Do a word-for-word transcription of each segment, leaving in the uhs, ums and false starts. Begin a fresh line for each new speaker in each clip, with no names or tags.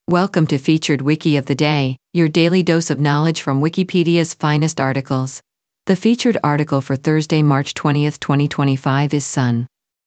Welcome to Featured Wiki of the Day, your daily dose of knowledge from Wikipedia's finest articles. The featured article for Thursday, March twentieth, twenty twenty-five is Sun.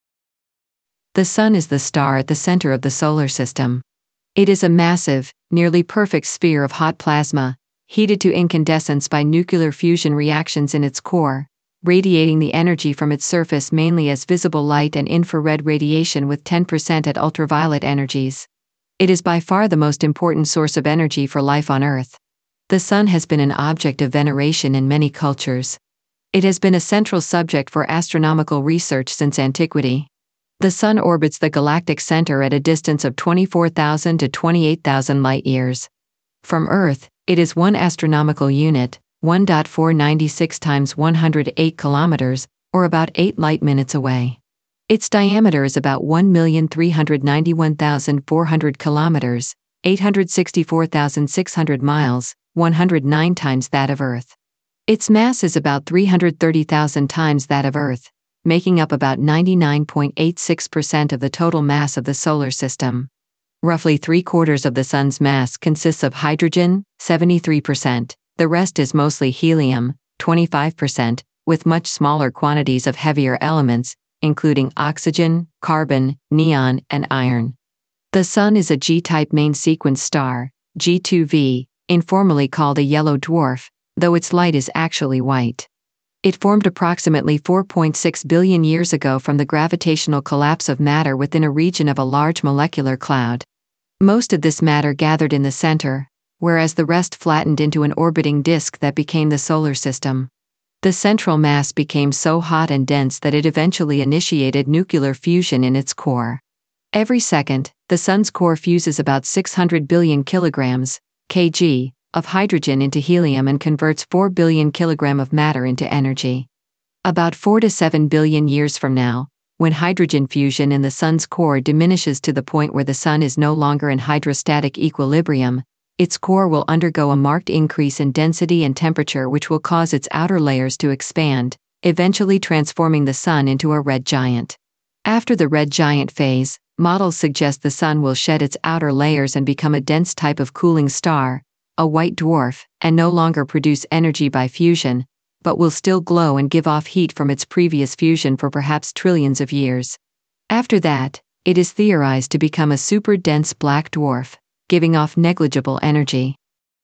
The Sun is the star at the center of the solar system. It is a massive, nearly perfect sphere of hot plasma, heated to incandescence by nuclear fusion reactions in its core, radiating the energy from its surface mainly as visible light and infrared radiation with ten percent at ultraviolet energies. It is by far the most important source of energy for life on Earth. The Sun has been an object of veneration in many cultures. It has been a central subject for astronomical research since antiquity. The Sun orbits the galactic center at a distance of twenty-four thousand to twenty-eight thousand light-years. From Earth, it is one astronomical unit, one point four nine six times one hundred eight kilometers, or about eight light-minutes away. Its diameter is about one million three hundred ninety-one thousand four hundred kilometers, eight hundred sixty-four thousand six hundred miles, one hundred nine times that of Earth. Its mass is about three hundred thirty thousand times that of Earth, making up about ninety-nine point eight six percent of the total mass of the solar system. Roughly three-quarters of the Sun's mass consists of hydrogen, seventy-three percent, the rest is mostly helium, twenty-five percent, with much smaller quantities of heavier elements, including oxygen, carbon, neon, and iron. The Sun is a G-type main sequence star, G two V, informally called a yellow dwarf, though its light is actually white. It formed approximately four point six billion years ago from the gravitational collapse of matter within a region of a large molecular cloud. Most of this matter gathered in the center, whereas the rest flattened into an orbiting disk that became the solar system. The central mass became so hot and dense that it eventually initiated nuclear fusion in its core. Every second, the Sun's core fuses about six hundred billion kilograms, kg, of hydrogen into helium and converts four billion kilograms of matter into energy. About four to seven billion years from now, when hydrogen fusion in the Sun's core diminishes to the point where the Sun is no longer in hydrostatic equilibrium, its core will undergo a marked increase in density and temperature which will cause its outer layers to expand, eventually transforming the Sun into a red giant. After the red giant phase, models suggest the Sun will shed its outer layers and become a dense type of cooling star, a white dwarf, and no longer produce energy by fusion, but will still glow and give off heat from its previous fusion for perhaps trillions of years. After that, it is theorized to become a super-dense black dwarf, giving off negligible energy.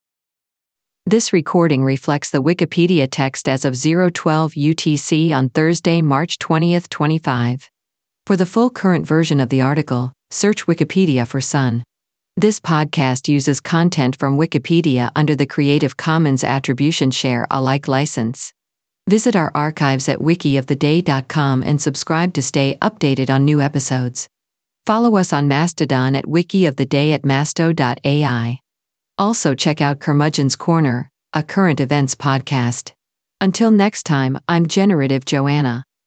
This recording reflects the Wikipedia text as of zero twelve U T C on Thursday, March twentieth, twenty-five. For the full current version of the article, search Wikipedia for Sun. This podcast uses content from Wikipedia under the Creative Commons Attribution Share Alike license. Visit our archives at wiki of the day dot com and subscribe to stay updated on new episodes. Follow us on Mastodon at wiki of the day at masto dot A I. Also check out Curmudgeon's Corner, a current events podcast. Until next time, I'm Generative Joanna.